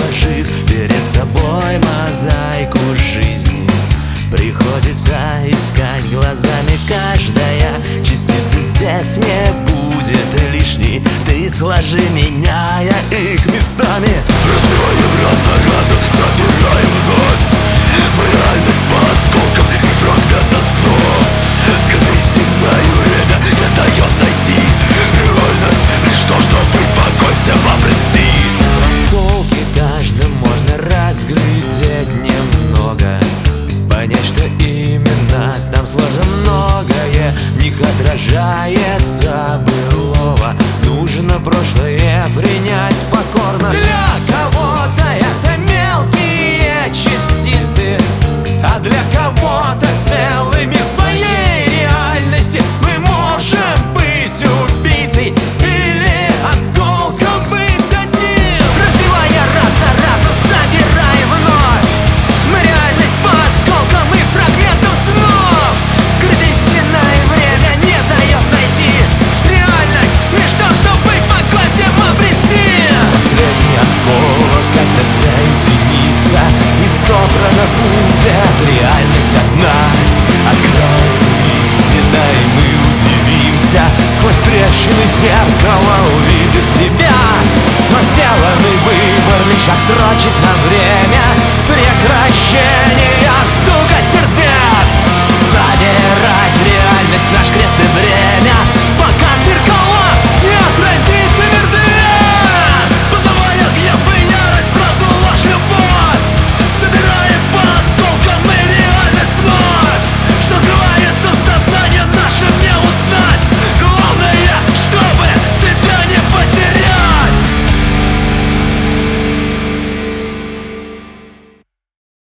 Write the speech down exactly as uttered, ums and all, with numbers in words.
сложив перед собой мозаику жизни. Приходится искать глазами, каждая частица здесь не будет лишней. Ты сложи, меняя их местами. Разбиваем раз за разом, собираем вновь. Мы реальность по осколкам и фрагментам снов. Скрытой стеной время не дает найти реальность, лишь то, чтобы покой всем обрести. Осколки каждым можно разглядеть немного, понять, что именно там сложно многое. В них отражается былого. Нужно прошлое принять покорно. Для кого-то это мелкие частицы, а для кого-то целый мир своей реальности. Мы можем быть убийцей или осколком быть одним. Разбивая раз за разом, собирая вновь. Мы реальность по осколкам и фрагментам снов. Скрытой стеной время не дает найти реальность, лишь то, чтобы покой всем обрести. Последний осколок, когда соединится и собрана будет реальность одна. Откроется истина, и мы удивимся, сквозь трещины зеркала увидев себя. Но сделанный выбор лишь отсрочит на время прекращения стука сердец. Забирать реальность наш крик.